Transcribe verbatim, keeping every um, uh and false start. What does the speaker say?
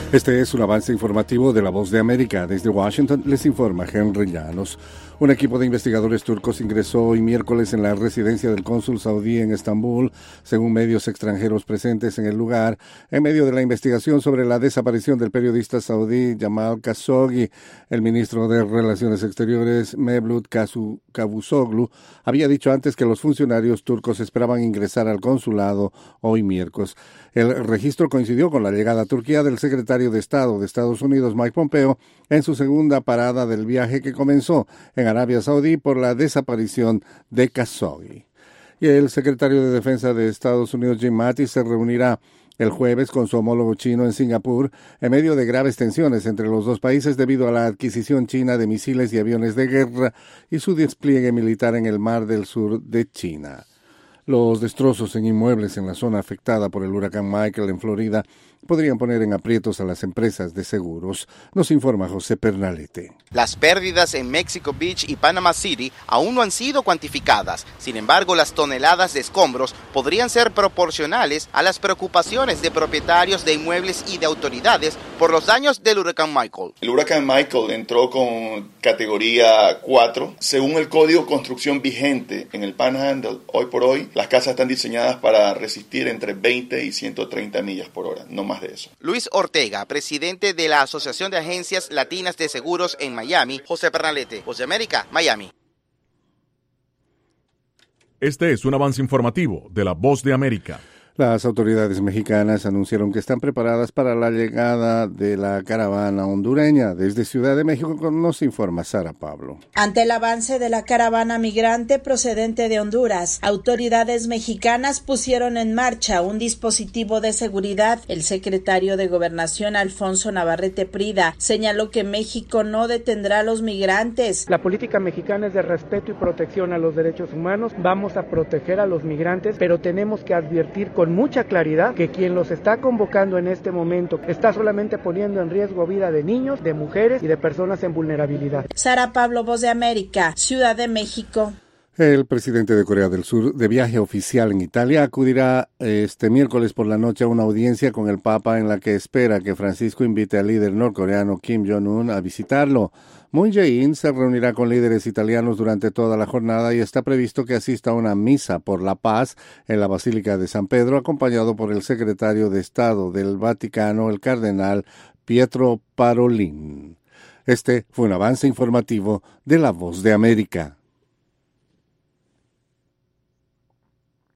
Este es un avance informativo de La Voz de América. Desde Washington les informa Henry Llanos. Un equipo de investigadores turcos ingresó hoy miércoles en la residencia del cónsul saudí en Estambul, según medios extranjeros presentes en el lugar, en medio de la investigación sobre la desaparición del periodista saudí Jamal Khashoggi. El ministro de Relaciones Exteriores, Mevlut Cavusoglu, había dicho antes que los funcionarios turcos esperaban ingresar al consulado hoy miércoles. El registro coincidió con la llegada a Turquía del secretario de Estado de Estados Unidos, Mike Pompeo, en su segunda parada del viaje que comenzó en Arabia Saudí por la desaparición de Khashoggi. Y el secretario de Defensa de Estados Unidos, Jim Mattis, se reunirá el jueves con su homólogo chino en Singapur, en medio de graves tensiones entre los dos países debido a la adquisición china de misiles y aviones de guerra y su despliegue militar en el Mar del Sur de China. Los destrozos en inmuebles en la zona afectada por el huracán Michael en Florida podrían poner en aprietos a las empresas de seguros, nos informa José Pernalete. Las pérdidas en Mexico Beach y Panama City aún no han sido cuantificadas. Sin embargo, las toneladas de escombros podrían ser proporcionales a las preocupaciones de propietarios de inmuebles y de autoridades por los daños del huracán Michael. El huracán Michael entró con categoría cuatro. Según el código de construcción vigente en el Panhandle, hoy por hoy, las casas están diseñadas para resistir entre veinte y ciento treinta millas por hora, no más de eso. Luis Ortega, presidente de la Asociación de Agencias Latinas de Seguros en Miami. José Pernalete, Voz de América, Miami. Este es un avance informativo de La Voz de América. Las autoridades mexicanas anunciaron que están preparadas para la llegada de la caravana hondureña. Desde Ciudad de México nos informa Sara Pablo. Ante el avance de la caravana migrante procedente de Honduras, autoridades mexicanas pusieron en marcha un dispositivo de seguridad. El secretario de Gobernación, Alfonso Navarrete Prida, señaló que México no detendrá a los migrantes. La política mexicana es de respeto y protección a los derechos humanos. Vamos a proteger a los migrantes, pero tenemos que advertir con mucha claridad que quien los está convocando en este momento está solamente poniendo en riesgo vida de niños, de mujeres y de personas en vulnerabilidad. Sara Pablo, Voz de América, Ciudad de México. El presidente de Corea del Sur, de viaje oficial en Italia, acudirá este miércoles por la noche a una audiencia con el Papa en la que espera que Francisco invite al líder norcoreano Kim Jong-un a visitarlo. Moon Jae-in se reunirá con líderes italianos durante toda la jornada y está previsto que asista a una misa por la paz en la Basílica de San Pedro, acompañado por el secretario de Estado del Vaticano, el cardenal Pietro Parolin. Este fue un avance informativo de La Voz de América.